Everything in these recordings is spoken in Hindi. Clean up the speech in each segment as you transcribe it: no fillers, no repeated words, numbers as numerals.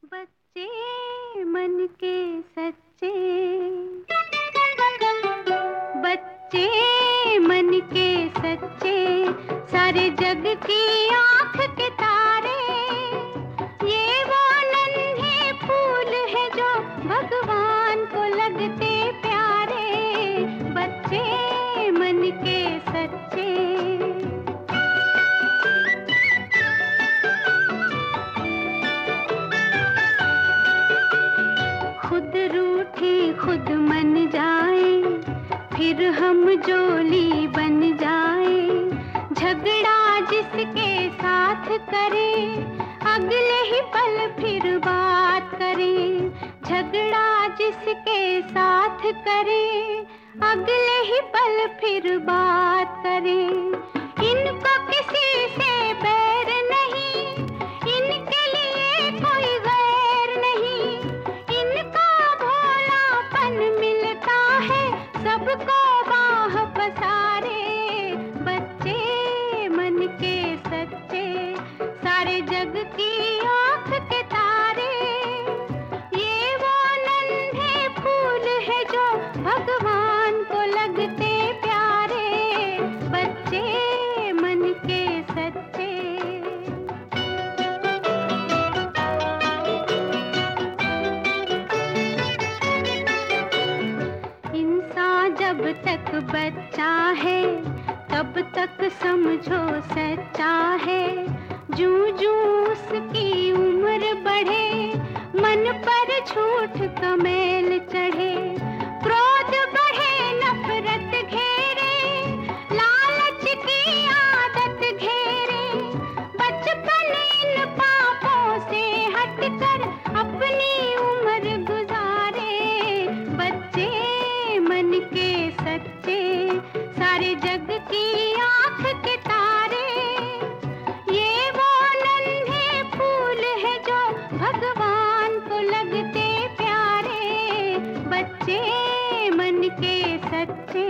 बच्चे मन के सच्चे, बच्चे मन के सच्चे, सारे जग की आंख के तारे। ये वो नन्हे फूल है जो भगवान को लगते प्यारे। बच्चे मन के सच्चे, खुद रूठे खुद मन जाए, फिर हम जोली बन जाए। झगड़ा जिसके साथ करे, अगले ही पल फिर बात करे। झगड़ा जिसके साथ करे, अगले ही पल फिर बात करे। इनको किसी से बैर नहीं, इनके लिए कोई गैर नहीं। इनका भोलापन मिलता है सबको बाह पसारे। बच्चे मन के सच्चे, सारे जग की आंख के तारे। ये वो नन्हे फूल है जो भगवान को लगते प्यारे। बच्चे मन के सच्चे, इंसान जब तक बच्चा है तब तक समझो सच्चा है। जूं जूं उसकी उम्र बढ़े, मन पर झूठ का मैल चढ़े। क्रोध बढ़े नफरत घेरे, लालच की आदत घेरे। बचपन इन पापों से हटकर अपनी उम्र गुजारे। बच्चे मन के सच्चे, सारे जग की आंख के तारे। ये वो नन्हे फूल है जो भगवान को लगते प्यारे। बच्चे मन के सच्चे,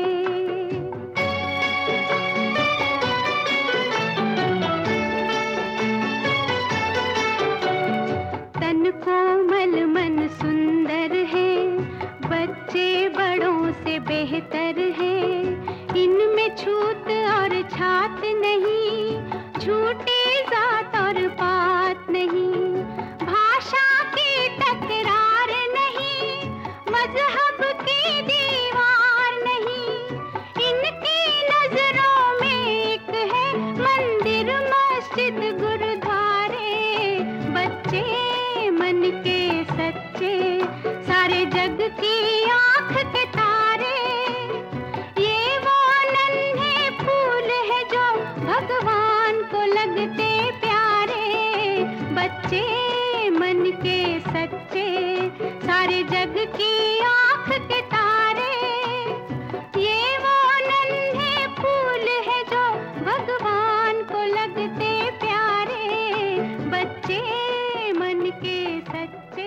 तन कोमल मन सुंदर है, बच्चे बड़ों से बेहतर है। इनमें छूत और छात नहीं, झूठी जात और पात नहीं। भाषा की तकरार नहीं, मजहब की दीवार नहीं। इनकी नजरों में एक है मंदिर मस्जिद गुरुद्वारे। बच्चे मन के सच्चे, सारे जग की आंख के तारे। ये वो नन्हे फूल है जो भगवान को लगते प्यारे। बच्चे मन के सच्चे, सारे जग की आंख के तारे। ये वो नन्हे फूल है जो भगवान को लगते प्यारे। बच्चे मन के सच्चे।